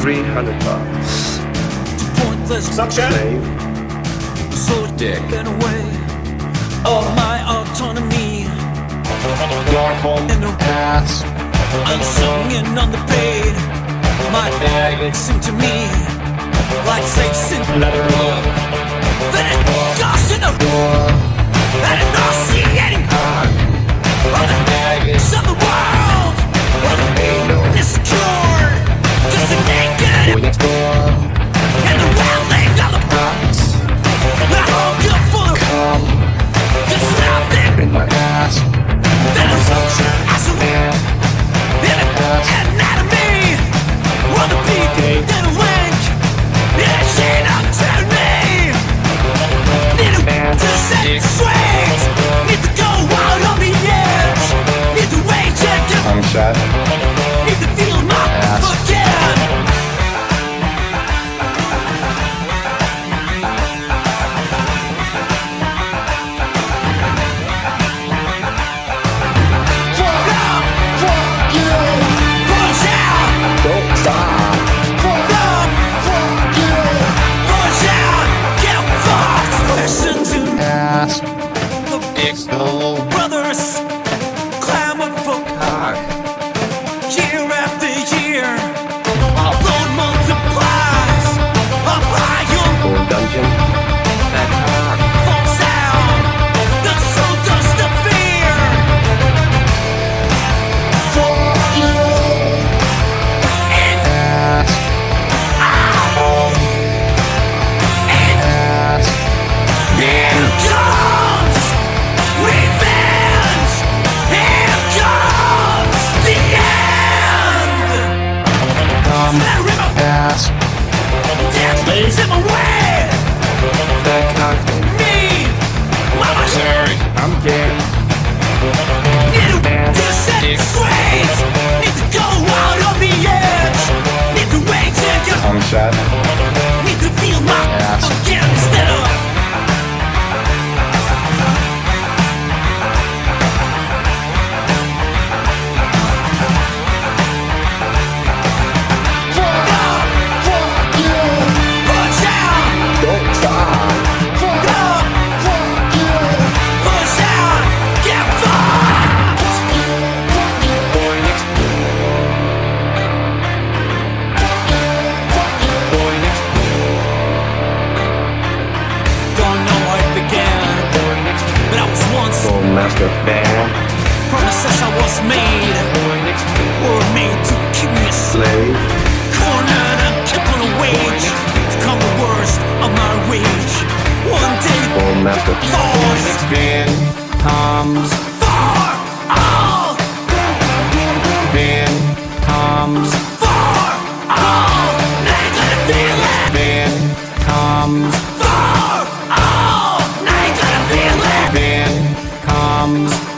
300 bucks. Pointless Suction. Slave. so Dick. taken away all my autonomy Dark home. and the Ass. I'm singing on the blade. My bag seemed to me like safe in Leather glove. then it goes in the and it nauseating on the baggage of the world. Insecure, just a naked Boy next door. and the wailing of the Box. my whole gut full of just nothing. In my ass. Then it's as a anatomy. Wanna be then a link. Yeah, shit up to me. Need to set it straight. Need to go out on the edge. Need to wait, check it. I'm shot. Need to feel my again. Push out, Don't stop. push out, get fucked. Listen to Ass. the Dick. Oh. brothers clamor for Cock. year after year. Load multiplies, a volume Or dungeon. That cock. falls down. The soul does the fear. And Ass. Ass. here comes revenge. Here comes the end. That river, Ass. death leaves him away. That cock. Me, mama, Sorry. I'm dead. need to set it straight. Need to go out on the edge. Need to wait till you I'm shot. need to feel my Yes. again instead of push out, Don't stop. push out, get fucked. Boy next Boy next Don't know how it began, but I was once Or master band. promises I was made were made to keep me asleep. Slave. Cornered and kept on a wage to come the worst of my rage. One day Or master. falls Van comes. for all, Van comes. for all. Now you gotta feel it. Van comes. For all. Now you gotta feel it. Van comes.